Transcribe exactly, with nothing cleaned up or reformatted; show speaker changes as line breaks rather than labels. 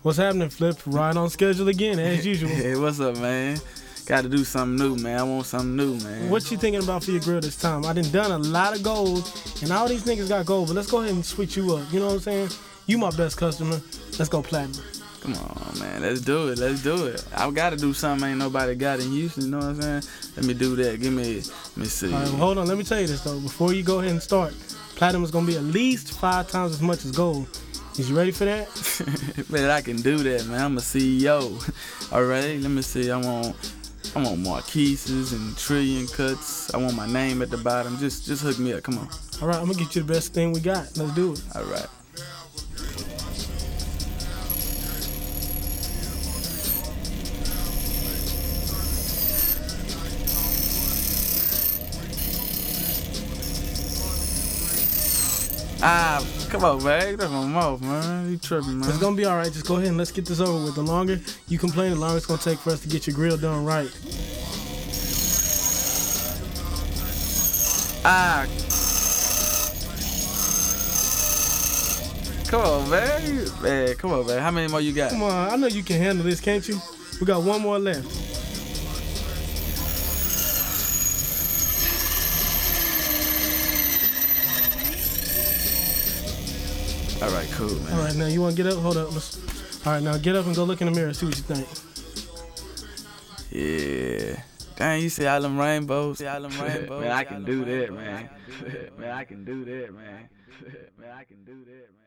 What's happening, Flip? Right on schedule again, as usual.
Hey, what's up, man? Got to do something new, man. I want something new, man.
What you thinking about for your grill this time? I done done a lot of gold, and all these niggas got gold, but let's go ahead and switch you up. You know what I'm saying? You my best customer. Let's go platinum.
Come on, man. Let's do it. Let's do it. I got to do something ain't nobody got in Houston, you know what I'm saying? Let me do that. Give me, let me see.
All right, well, hold on. Let me tell you this, though. Before you go ahead and start, platinum is going to be at least five times as much as gold. Is you ready for that?
Man, I can do that, man. I'm a C E O. All right, let me see. I want, I want Marquises and trillion cuts. I want my name at the bottom. Just, just hook me up. Come on.
All right, I'm gonna get you the best thing we got. Let's do it.
All right. Ah, come on, man. That's my mouth, man. You tripping, man.
It's gonna be all right. Just go ahead and let's get this over with. The longer you complain, the longer it's gonna take for us to get your grill done right.
Ah. Come on, man. Man, come on, man. How many more you got?
Come on, I know you can handle this, can't you? We got one more left.
All right, cool, man.
All right, now you want to get up? Hold up. Let's, all right, now get up and go look in the mirror. See what you think.
Yeah. Dang, you see all them rainbows? See all them rainbows? Man, I can do that, man. Man, I can do that, man. Man, I can do that, man.